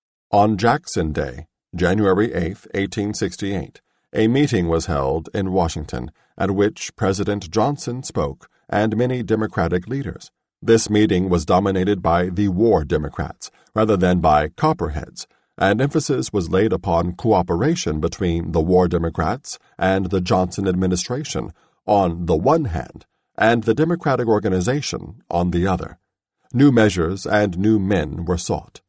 On Jackson Day, January 8, 1868, a meeting was held in Washington, at which President Johnson spoke and many Democratic leaders. This meeting was dominated by the War Democrats rather than by Copperheads, and emphasis was laid upon cooperation between the War Democrats and the Johnson administration on the one hand, and the Democratic organization on the other. New measures and new men were sought.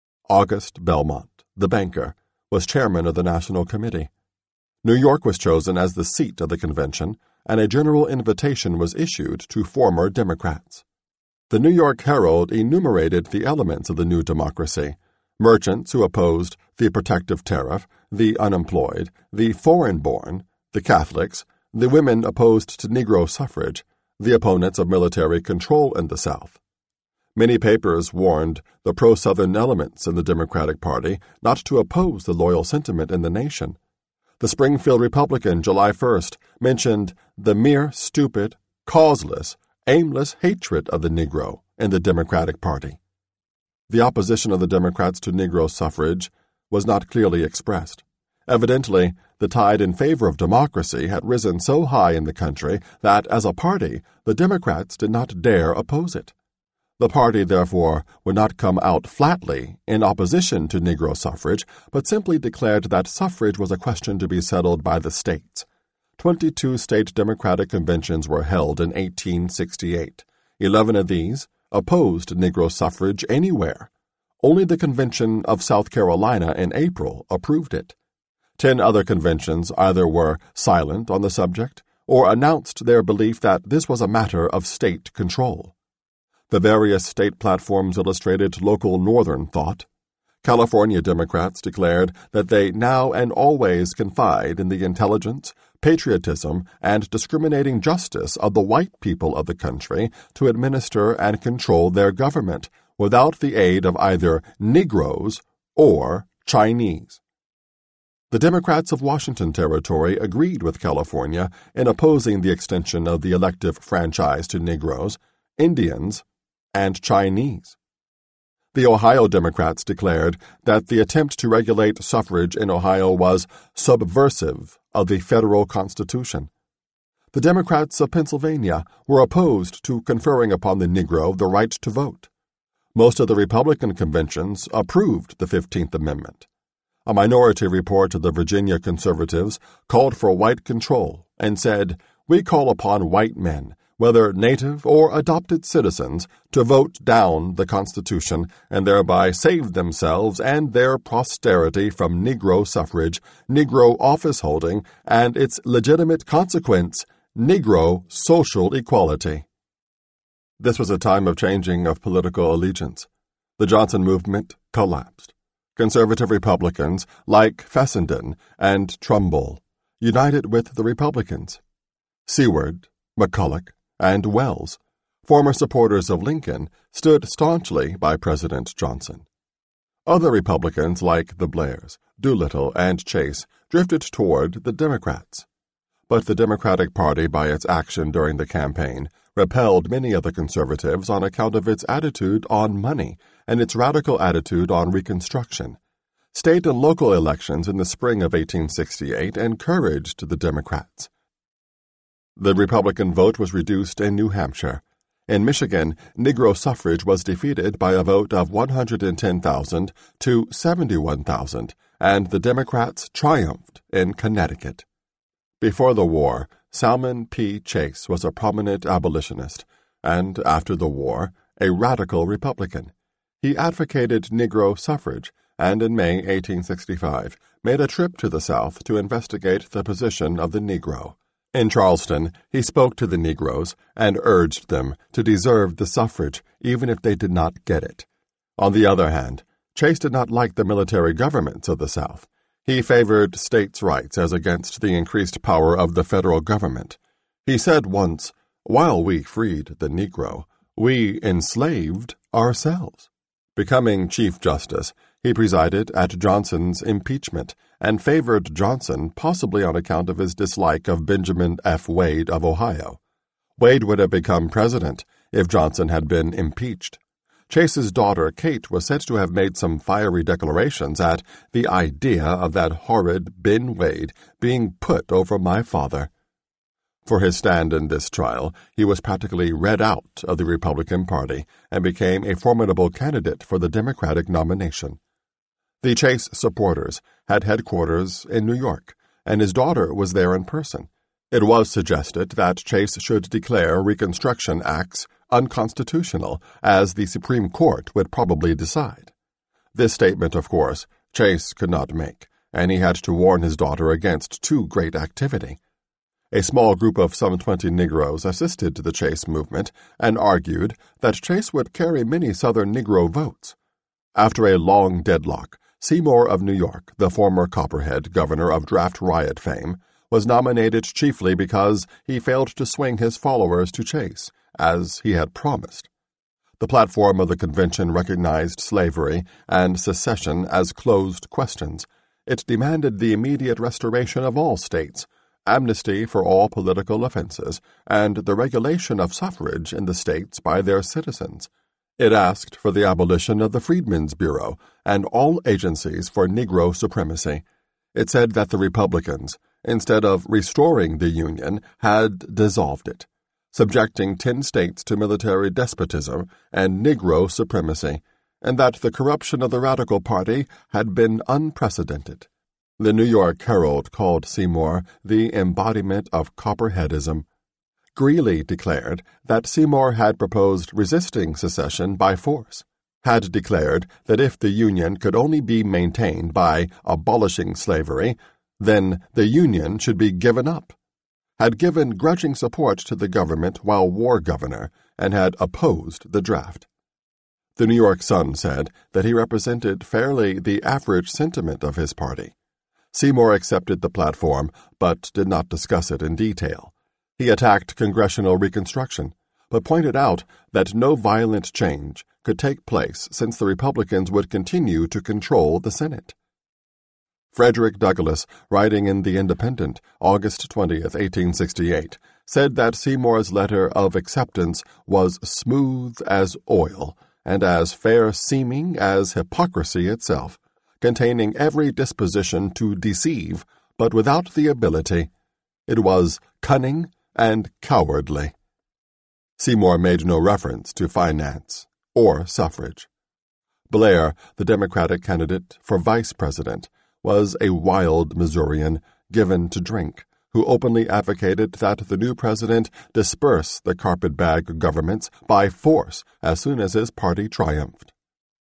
August Belmont, the banker, was chairman of the National Committee. New York was chosen as the seat of the convention, and a general invitation was issued to former Democrats. The New York Herald enumerated the elements of the new democracy: merchants who opposed the protective tariff, the unemployed, the foreign-born, the Catholics, the women opposed to Negro suffrage, the opponents of military control in the South. Many papers warned the pro-Southern elements in the Democratic Party not to oppose the loyal sentiment in the nation. The Springfield Republican, July 1st, mentioned the mere stupid, causeless, aimless hatred of the Negro in the Democratic Party. The opposition of the Democrats to Negro suffrage was not clearly expressed. Evidently, the tide in favor of democracy had risen so high in the country that, as a party, the Democrats did not dare oppose it. The party, therefore, would not come out flatly in opposition to Negro suffrage, but simply declared that suffrage was a question to be settled by the states. 22 state Democratic conventions were held in 1868. 11 of these opposed Negro suffrage anywhere. Only the Convention of South Carolina in April approved it. 10 other conventions either were silent on the subject or announced their belief that this was a matter of state control. The various state platforms illustrated local Northern thought. California Democrats declared that they now and always confide in the intelligence, patriotism, and discriminating justice of the white people of the country to administer and control their government without the aid of either Negroes or Chinese. The Democrats of Washington Territory agreed with California in opposing the extension of the elective franchise to Negroes, Indians, and Chinese. The Ohio Democrats declared that the attempt to regulate suffrage in Ohio was subversive of the federal Constitution. The Democrats of Pennsylvania were opposed to conferring upon the Negro the right to vote. Most of the Republican conventions approved the 15th Amendment. A minority report of the Virginia conservatives called for white control and said, "We call upon white men, whether native or adopted citizens, to vote down the Constitution and thereby save themselves and their posterity from Negro suffrage, Negro office holding, and its legitimate consequence, Negro social equality." This was a time of changing of political allegiance. The Johnson movement collapsed. Conservative Republicans, like Fessenden and Trumbull, united with the Republicans. Seward, McCulloch, and Wells, former supporters of Lincoln, stood staunchly by President Johnson. Other Republicans like the Blairs, Doolittle, and Chase drifted toward the Democrats. But the Democratic Party, by its action during the campaign, repelled many of the conservatives on account of its attitude on money and its radical attitude on Reconstruction. State and local elections in the spring of 1868 encouraged the Democrats. The Republican vote was reduced in New Hampshire. In Michigan, Negro suffrage was defeated by a vote of 110,000 to 71,000, and the Democrats triumphed in Connecticut. Before the war, Salmon P. Chase was a prominent abolitionist, and after the war, a radical Republican. He advocated Negro suffrage and in May 1865 made a trip to the South to investigate the position of the Negro. In Charleston, he spoke to the Negroes and urged them to deserve the suffrage even if they did not get it. On the other hand, Chase did not like the military governments of the South. He favored states' rights as against the increased power of the federal government. He said once, "While we freed the Negro, we enslaved ourselves." Becoming Chief Justice, he presided at Johnson's impeachment and favored Johnson possibly on account of his dislike of Benjamin F. Wade of Ohio. Wade would have become president if Johnson had been impeached. Chase's daughter, Kate, was said to have made some fiery declarations at the idea of that horrid Ben Wade being put over my father. For his stand in this trial, he was practically read out of the Republican Party and became a formidable candidate for the Democratic nomination. The Chase supporters had headquarters in New York, and his daughter was there in person. It was suggested that Chase should declare Reconstruction Acts unconstitutional, as the Supreme Court would probably decide. This statement, of course, Chase could not make, and he had to warn his daughter against too great activity. A small group of some 20 Negroes assisted the Chase movement and argued that Chase would carry many Southern Negro votes. After a long deadlock, Seymour of New York, the former Copperhead governor of draft riot fame, was nominated chiefly because he failed to swing his followers to Chase, as he had promised. The platform of the convention recognized slavery and secession as closed questions. It demanded the immediate restoration of all states, amnesty for all political offenses, and the regulation of suffrage in the states by their citizens. It asked for the abolition of the Freedmen's Bureau and all agencies for Negro supremacy. It said that the Republicans, instead of restoring the Union, had dissolved it, subjecting 10 states to military despotism and Negro supremacy, and that the corruption of the Radical Party had been unprecedented. The New York Herald called Seymour the embodiment of Copperheadism. Greeley declared that Seymour had proposed resisting secession by force, had declared that if the Union could only be maintained by abolishing slavery, then the Union should be given up, had given grudging support to the government while war governor, and had opposed the draft. The New York Sun said that he represented fairly the average sentiment of his party. Seymour accepted the platform, but did not discuss it in detail. He attacked congressional reconstruction, but pointed out that no violent change could take place since the Republicans would continue to control the Senate. Frederick Douglass, writing in The Independent, August 20, 1868, said that Seymour's letter of acceptance was smooth as oil and as fair-seeming as hypocrisy itself, containing every disposition to deceive, but without the ability. It was cunning and cowardly. Seymour made no reference to finance or suffrage. Blair, the Democratic candidate for vice president, was a wild Missourian given to drink, who openly advocated that the new president disperse the carpetbag governments by force as soon as his party triumphed.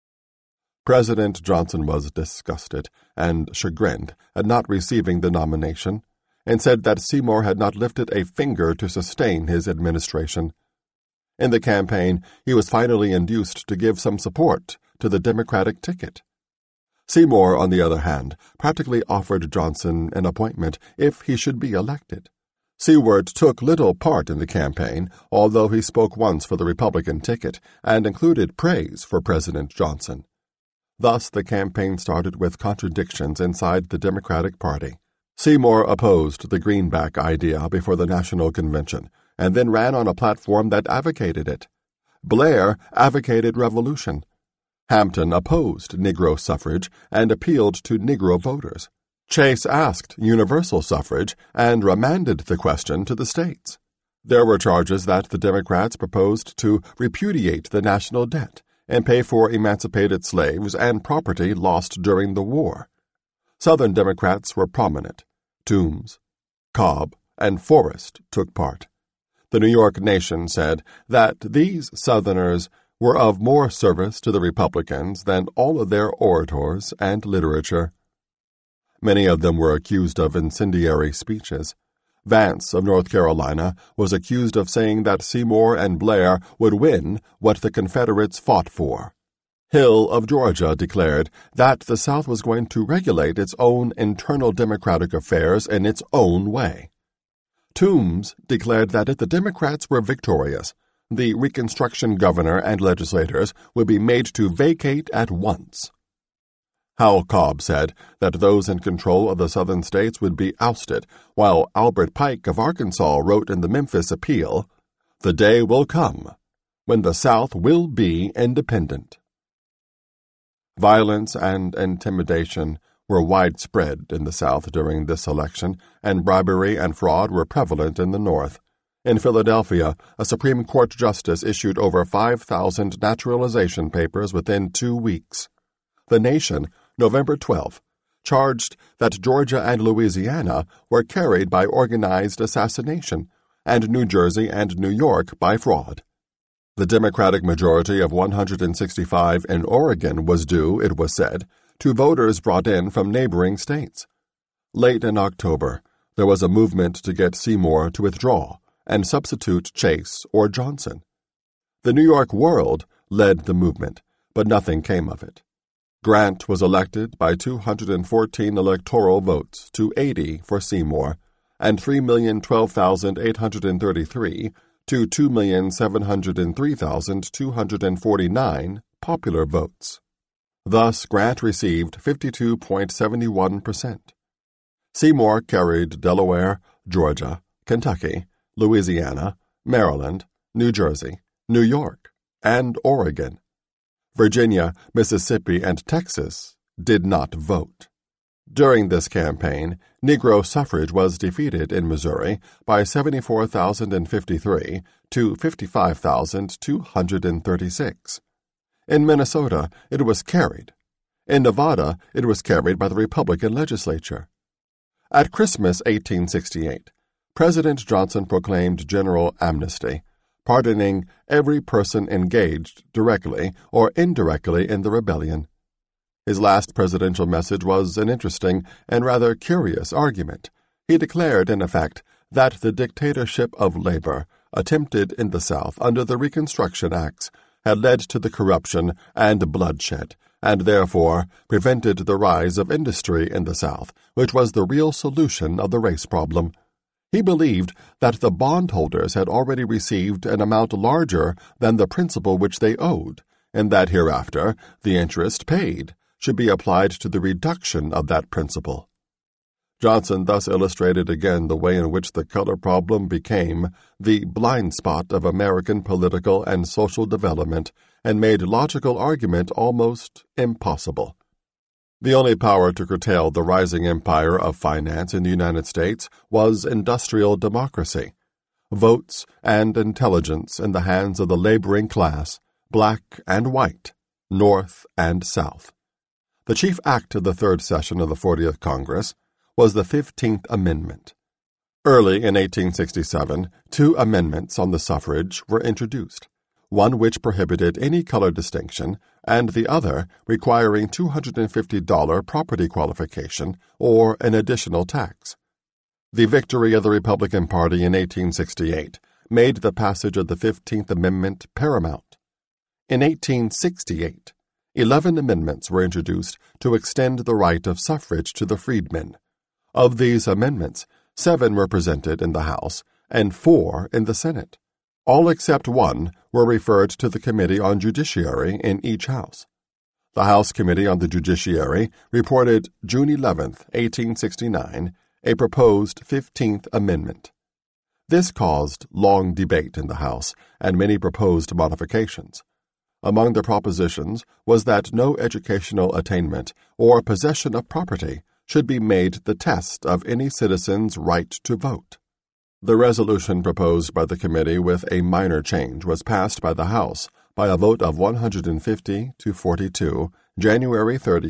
President Johnson was disgusted and chagrined at not receiving the nomination, and said that Seymour had not lifted a finger to sustain his administration. In the campaign, he was finally induced to give some support to the Democratic ticket. Seymour, on the other hand, practically offered Johnson an appointment if he should be elected. Seward took little part in the campaign, although he spoke once for the Republican ticket and included praise for President Johnson. Thus, the campaign started with contradictions inside the Democratic Party. Seymour opposed the greenback idea before the National Convention, and then ran on a platform that advocated it. Blair advocated revolution. Hampton opposed Negro suffrage and appealed to Negro voters. Chase asked universal suffrage and remanded the question to the states. There were charges that the Democrats proposed to repudiate the national debt and pay for emancipated slaves and property lost during the war. Southern Democrats were prominent. Toombs, Cobb, and Forrest took part. The New York Nation said that these Southerners were of more service to the Republicans than all of their orators and literature. Many of them were accused of incendiary speeches. Vance of North Carolina was accused of saying that Seymour and Blair would win what the Confederates fought for. Hill of Georgia declared that the South was going to regulate its own internal democratic affairs in its own way. Toombs declared that if the Democrats were victorious, the Reconstruction governor and legislators would be made to vacate at once. Howell Cobb said that those in control of the Southern states would be ousted, while Albert Pike of Arkansas wrote in the Memphis Appeal, "The day will come when the South will be independent." Violence and intimidation were widespread in the South during this election, and bribery and fraud were prevalent in the North. In Philadelphia, a Supreme Court justice issued over 5,000 naturalization papers within 2 weeks. The Nation, November 12, charged that Georgia and Louisiana were carried by organized assassination, and New Jersey and New York by fraud. The Democratic majority of 165 in Oregon was due, it was said, to voters brought in from neighboring states. Late in October, there was a movement to get Seymour to withdraw and substitute Chase or Johnson. The New York World led the movement, but nothing came of it. Grant was elected by 214 electoral votes to 80 for Seymour, and 3,012,833 to 2,703,249 popular votes. Thus, Grant received 52.71%. Seymour carried Delaware, Georgia, Kentucky, Louisiana, Maryland, New Jersey, New York, and Oregon. Virginia, Mississippi, and Texas did not vote. During this campaign, Negro suffrage was defeated in Missouri by 74,053 to 55,236. In Minnesota, it was carried. In Nevada, it was carried by the Republican legislature. At Christmas 1868, President Johnson proclaimed general amnesty, pardoning every person engaged directly or indirectly in the rebellion. His last presidential message was an interesting and rather curious argument. He declared, in effect, that the dictatorship of labor, attempted in the South under the Reconstruction Acts, had led to the corruption and bloodshed, and therefore prevented the rise of industry in the South, which was the real solution of the race problem. He believed that the bondholders had already received an amount larger than the principal which they owed, and that hereafter the interest paid should be applied to the reduction of that principal. Johnson thus illustrated again the way in which the color problem became the blind spot of American political and social development and made logical argument almost impossible. The only power to curtail the rising empire of finance in the United States was industrial democracy, votes and intelligence in the hands of the laboring class, black and white, North and South. The chief act of the third session of the 40th Congress was the 15th Amendment. Early in 1867, 2 amendments on the suffrage were introduced, one which prohibited any color distinction, and the other requiring $250 property qualification or an additional tax. The victory of the Republican Party in 1868 made the passage of the 15th Amendment paramount. In 1868, 11 amendments were introduced to extend the right of suffrage to the freedmen. Of these amendments, 7 were presented in the House and 4 in the Senate. All except one were referred to the Committee on Judiciary in each House. The House Committee on the Judiciary reported June 11, 1869, a proposed 15th Amendment. This caused long debate in the House and many proposed modifications. Among the propositions was that no educational attainment or possession of property should be made the test of any citizen's right to vote. The resolution proposed by the committee with a minor change was passed by the House by a vote of 150 to 42, January 30,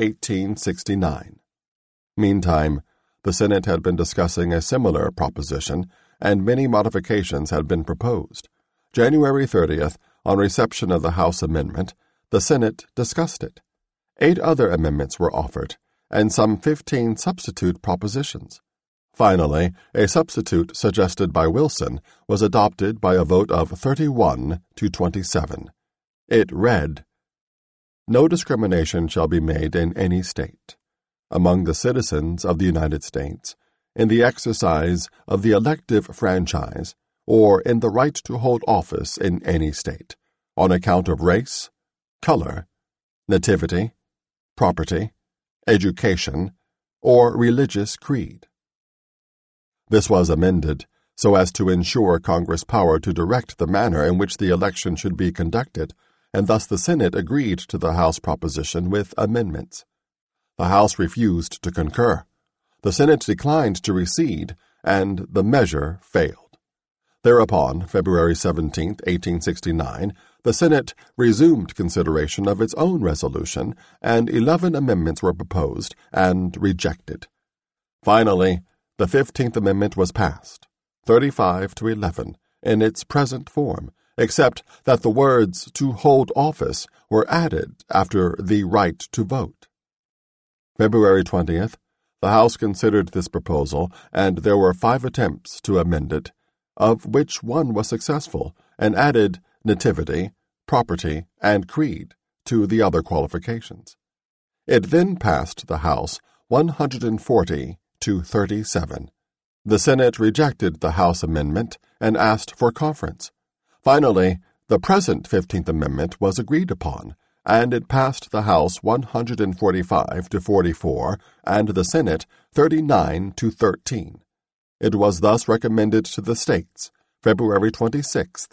1869. Meantime, the Senate had been discussing a similar proposition, and many modifications had been proposed. January 30th, On reception of the House amendment, the Senate discussed it. 8 other amendments were offered, and some 15 substitute propositions. Finally, a substitute suggested by Wilson was adopted by a vote of 31 to 27. It read, "No discrimination shall be made in any state, among the citizens of the United States, in the exercise of the elective franchise, or in the right to hold office in any state, on account of race, color, nativity, property, education, or religious creed." This was amended so as to ensure Congress power to direct the manner in which the election should be conducted, and thus the Senate agreed to the House proposition with amendments. The House refused to concur. The Senate declined to recede, and the measure failed. Thereupon, February 17, 1869, the Senate resumed consideration of its own resolution, and 11 amendments were proposed and rejected. Finally, the 15th Amendment was passed, 35 to 11, in its present form, except that the words "to hold office" were added after the right to vote. February 20th, the House considered this proposal, and there were 5 attempts to amend it, of which one was successful, and added nativity, property, and creed to the other qualifications. It then passed the House 140 to 37. The Senate rejected the House amendment and asked for conference. Finally, the present 15th Amendment was agreed upon, and it passed the House 145 to 44 and the Senate 39 to 13. It was thus recommended to the states, February 26,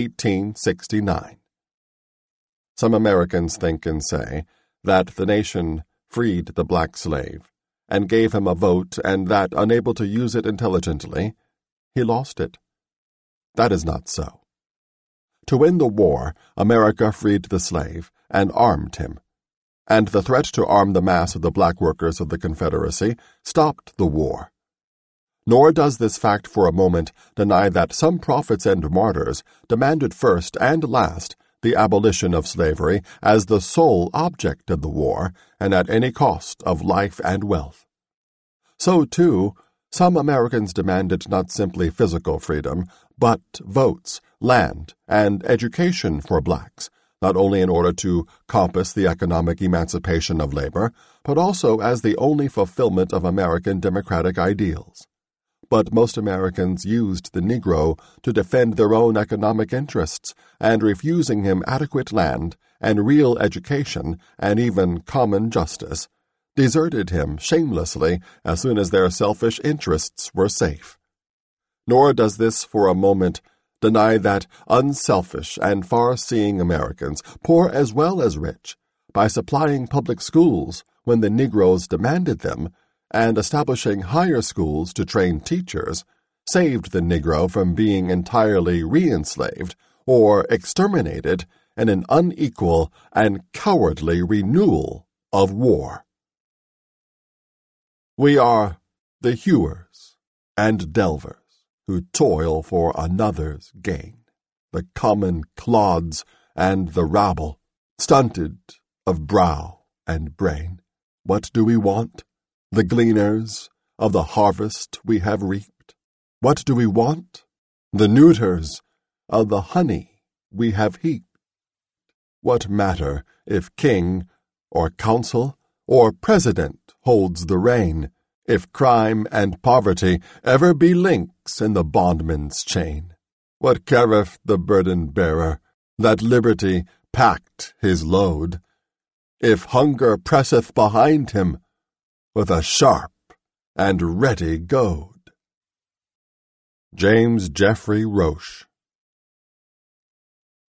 1869. Some Americans think and say that the nation freed the black slave and gave him a vote, and that, unable to use it intelligently, he lost it. That is not so. To win the war, America freed the slave and armed him, and the threat to arm the mass of the black workers of the Confederacy stopped the war. Nor does this fact for a moment deny that some prophets and martyrs demanded first and last the abolition of slavery as the sole object of the war, and at any cost of life and wealth. So, too, some Americans demanded not simply physical freedom, but votes, land, and education for blacks, not only in order to compass the economic emancipation of labor, but also as the only fulfillment of American democratic ideals. But most Americans used the Negro to defend their own economic interests, and refusing him adequate land and real education and even common justice, deserted him shamelessly as soon as their selfish interests were safe. Nor does this for a moment deny that unselfish and far-seeing Americans, poor as well as rich, by supplying public schools when the Negroes demanded them, and establishing higher schools to train teachers, saved the Negro from being entirely re-enslaved or exterminated in an unequal and cowardly renewal of war. We are the hewers and delvers who toil for another's gain, the common clods and the rabble, stunted of brow and brain. What do we want? The gleaners of the harvest we have reaped. What do we want? The neuters of the honey we have heaped. What matter if king or council or president holds the reign, if crime and poverty ever be links in the bondman's chain? What careth the burden-bearer that liberty packed his load, if hunger presseth behind him with a sharp and ready goad? James Jeffrey Roche.